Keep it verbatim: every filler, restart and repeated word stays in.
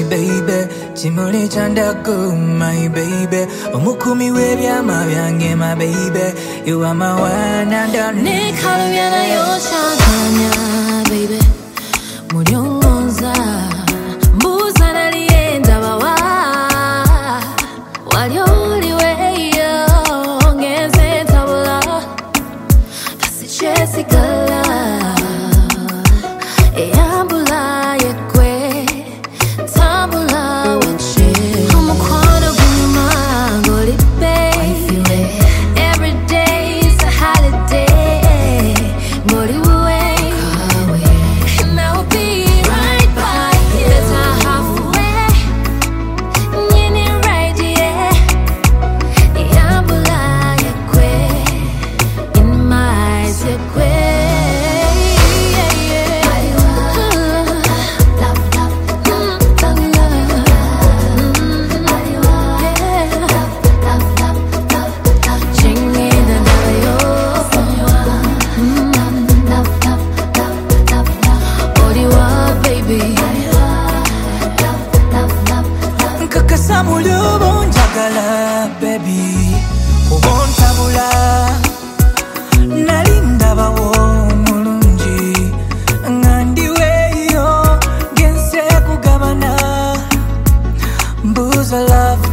baby Chimuli chandaku my baby Omukumi webyama byange my baby You are my one and only Nikhalu yana yoshakanya baby Muryongoza Mbuza nalienda bawa Walyoliweyo Ngeze tabula Kasi chesikala Eyambula yekwe Tabula weche Umukwano guma Ngolipe Every day is a holiday Ngoliwe And I will be right by you Better halfway Nyini right yeah Eyambula yekwe In my eyes yekwe Nkakasamulyo bonjagala baby Obontabula Nalindabawo mulungi Ngandiweyo gense kugabana Mbuza love